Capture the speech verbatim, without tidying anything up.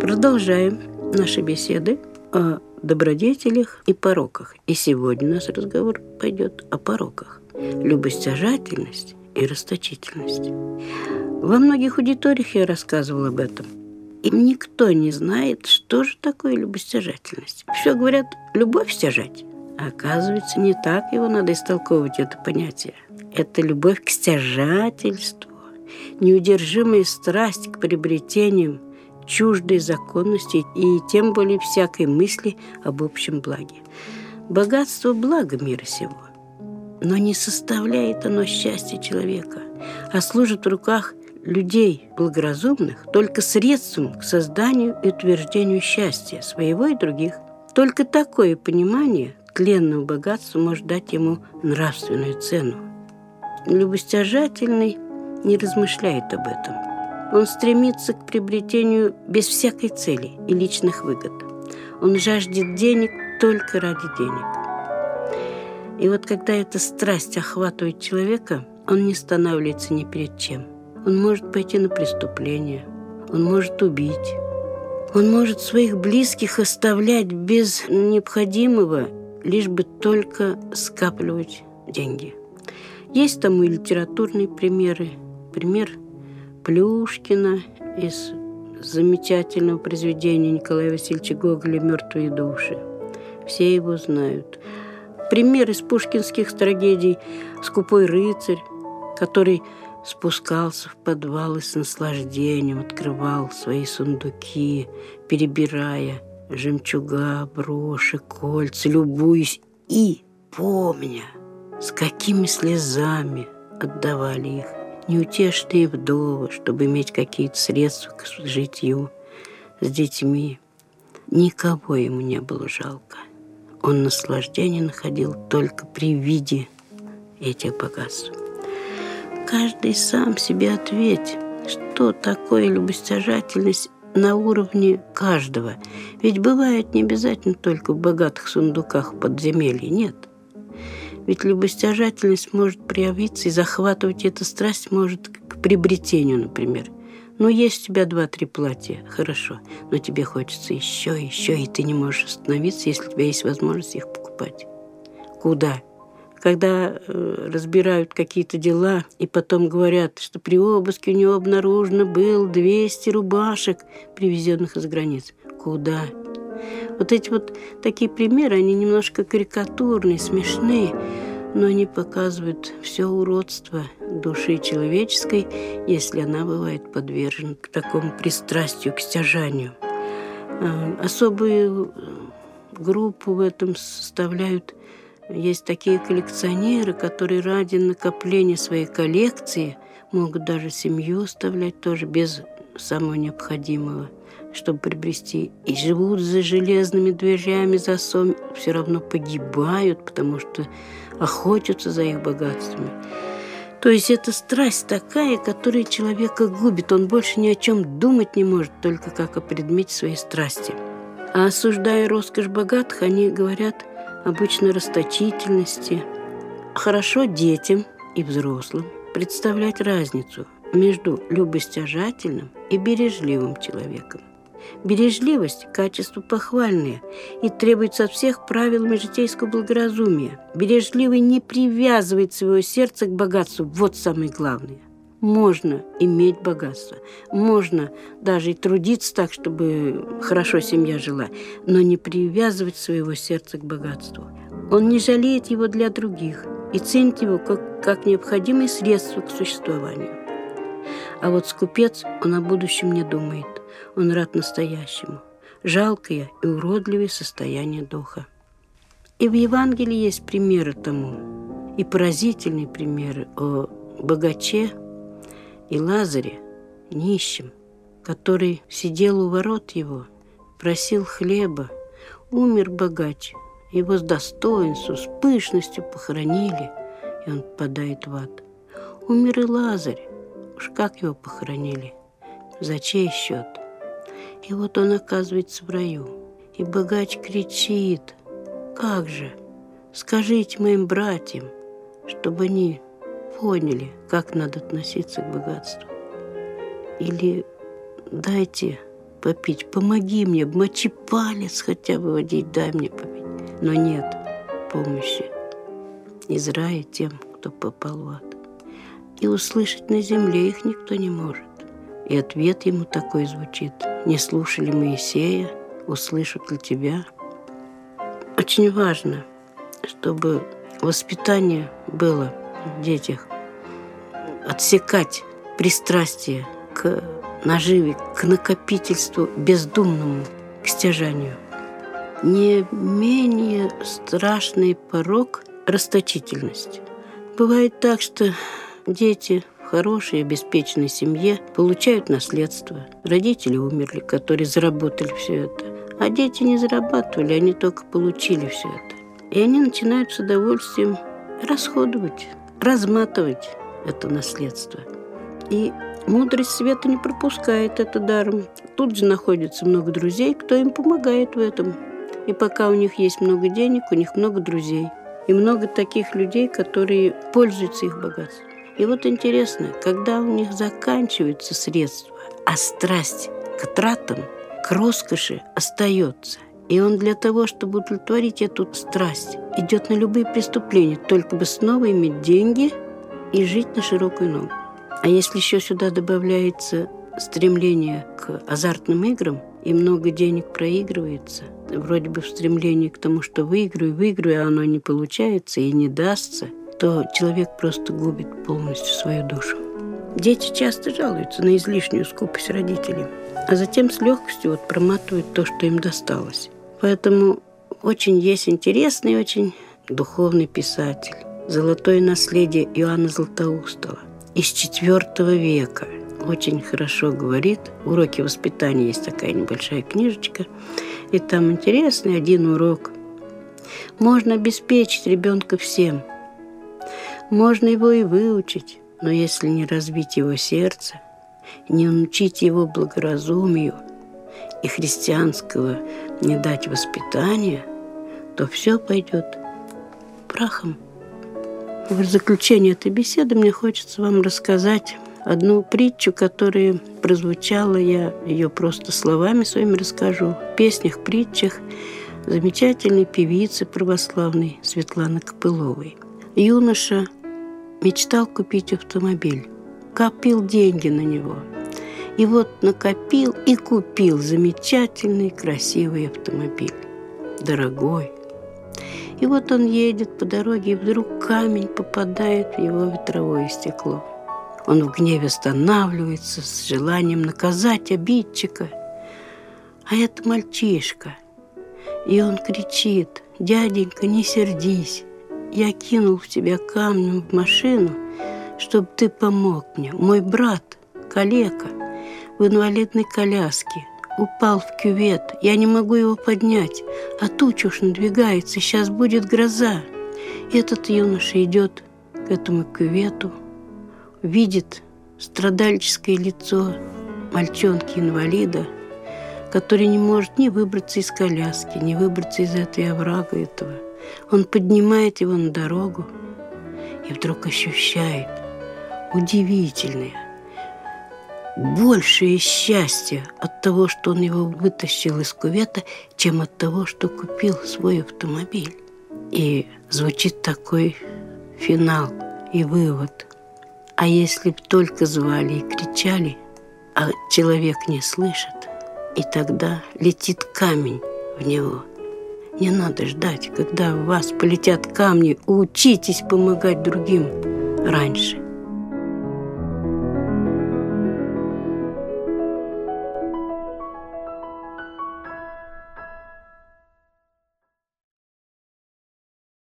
Продолжаем наши беседы о добродетелях и пороках. И сегодня у нас разговор пойдет о пороках. Любостяжательность и расточительность. Во многих аудиториях я рассказывала об этом. И никто не знает, что же такое любостяжательность. Все говорят «любовь стяжать». А оказывается, не так его надо истолковывать, это понятие. Это любовь к стяжательству, неудержимая страсть к приобретениям чуждой законности и тем более всякой мысли об общем благе. Богатство – благо мира сего, но не составляет оно счастья человека, а служит в руках людей благоразумных только средством к созданию и утверждению счастья своего и других. Только такое понимание тленного богатства может дать ему нравственную цену. Любостяжательный не размышляет об этом. Он стремится к приобретению без всякой цели и личных выгод. Он жаждет денег только ради денег. И вот когда эта страсть охватывает человека, он не останавливается ни перед чем. Он может пойти на преступление, он может убить, он может своих близких оставлять без необходимого, лишь бы только скапливать деньги. Есть тому и литературные примеры. Пример Плюшкина из замечательного произведения Николая Васильевича Гоголя «Мертвые души». Все его знают. Пример из пушкинских трагедий «Скупой рыцарь», который спускался в подвал и с наслаждением открывал свои сундуки, перебирая жемчуга, броши, кольца, любуясь и помня, с какими слезами отдавали их неутешные вдовы, чтобы иметь какие-то средства к житью с детьми. Никого ему не было жалко. Он наслаждение находил только при виде этих богатств. Каждый сам себе ответь, что такое любостяжательность на уровне каждого. Ведь бывает не обязательно только в богатых сундуках в подземелье, нет. Ведь любостяжательность может проявиться, и захватывать эта страсть может к приобретению, например. Ну, есть у тебя два-три платья, хорошо, но тебе хочется еще, еще, и ты не можешь остановиться, если у тебя есть возможность их покупать. Куда? Когда э, разбирают какие-то дела, и потом говорят, что при обыске у него обнаружено было двести рубашек, привезенных из границ. Куда? Вот эти вот такие примеры, они немножко карикатурные, смешные, но они показывают все уродство души человеческой, если она бывает подвержена к такому пристрастию, к стяжанию. Особую группу в этом составляют, есть такие коллекционеры, которые ради накопления своей коллекции могут даже семью оставлять тоже без самого необходимого, чтобы приобрести, и живут за железными дверями, засовами, все равно погибают, потому что охотятся за их богатствами. То есть это страсть такая, которая человека губит. Он больше ни о чем думать не может, только как о предмете своей страсти. А осуждая роскошь богатых, они говорят обычно о расточительности. Хорошо детям и взрослым представлять разницу между любостяжательным и бережливым человеком. Бережливость – качество похвальное и требуется от всех правилами житейского благоразумия. Бережливый не привязывает своего сердца к богатству. Вот самое главное. Можно иметь богатство, можно даже и трудиться так, чтобы хорошо семья жила, но не привязывать своего сердца к богатству. Он не жалеет его для других и ценит его как, как необходимое средство к существованию. А вот скупец, он о будущем не думает. Он рад настоящему. Жалкое и уродливое состояние духа. И в Евангелии есть примеры тому. И поразительные примеры о богаче и Лазаре, нищем, который сидел у ворот его, просил хлеба. Умер богач. Его с достоинством, с пышностью похоронили, и он попадает в ад. Умер и Лазарь. Уж как его похоронили? За чей счет? И вот он оказывается в раю. И богач кричит: «Как же? Скажите моим братьям, чтобы они поняли, как надо относиться к богатству. Или дайте попить, помоги мне, мочи палец хотя бы водить, дай мне попить. Но нет помощи из рая тем, кто попал в ад. И услышать на земле их никто не может. И ответ ему такой звучит: не слушали Моисея, услышат ли тебя? Очень важно, чтобы воспитание было в детях, отсекать пристрастие к наживе, к накопительству бездумному, к стяжанию. Не менее страшный порок – расточительность. Бывает так, что дети в хорошей, обеспеченной семье получают наследство. Родители умерли, которые заработали все это. А дети не зарабатывали, они только получили все это. И они начинают с удовольствием расходовать, разматывать это наследство. И мудрость света не пропускает это даром. Тут же находится много друзей, кто им помогает в этом. И пока у них есть много денег, у них много друзей. И много таких людей, которые пользуются их богатством. И вот интересно, когда у них заканчиваются средства, а страсть к тратам, к роскоши остается. И он для того, чтобы удовлетворить эту страсть, идет на любые преступления, только бы снова иметь деньги и жить на широкую ногу. А если еще сюда добавляется стремление к азартным играм, и много денег проигрывается, вроде бы в стремлении к тому, что выиграю, выиграю, а оно не получается и не дастся, то человек просто губит полностью свою душу. Дети часто жалуются на излишнюю скупость родителей, а затем с легкостью вот проматывают то, что им досталось. Поэтому очень есть интересный, очень духовный писатель. «Золотое наследие» Иоанна Златоустова из четвёртого века. Очень хорошо говорит. «Уроки воспитания» есть такая небольшая книжечка. И там интересный один урок. Можно обеспечить ребенка всем. Можно его и выучить. Но если не развить его сердце, не научить его благоразумию и христианского не дать воспитания, то все пойдет прахом. В заключение этой беседы мне хочется вам рассказать одну притчу, которая прозвучала, я ее просто словами своими расскажу, в песнях, притчах замечательной певицы православной Светланы Копыловой. Юноша мечтал купить автомобиль, копил деньги на него. И вот накопил и купил замечательный, красивый автомобиль, дорогой. И вот он едет по дороге, и вдруг камень попадает в его ветровое стекло. Он в гневе останавливается с желанием наказать обидчика. А это мальчишка. И он кричит: «Дяденька, не сердись. Я кинул в тебя камнем в машину, чтобы ты помог мне. Мой брат, калека, в инвалидной коляске, упал в кювет. Я не могу его поднять, а туча уж надвигается, сейчас будет гроза». И этот юноша идет к этому кювету, видит страдальческое лицо мальчонки-инвалида, который не может ни выбраться из коляски, ни выбраться из этой оврага этого. Он поднимает его на дорогу и вдруг ощущает удивительное, большее счастье от того, что он его вытащил из кювета, чем от того, что купил свой автомобиль. И звучит такой финал и вывод. А если б только звали и кричали, а человек не слышит, и тогда летит камень в него. Не надо ждать, когда в вас полетят камни. Учитесь помогать другим раньше.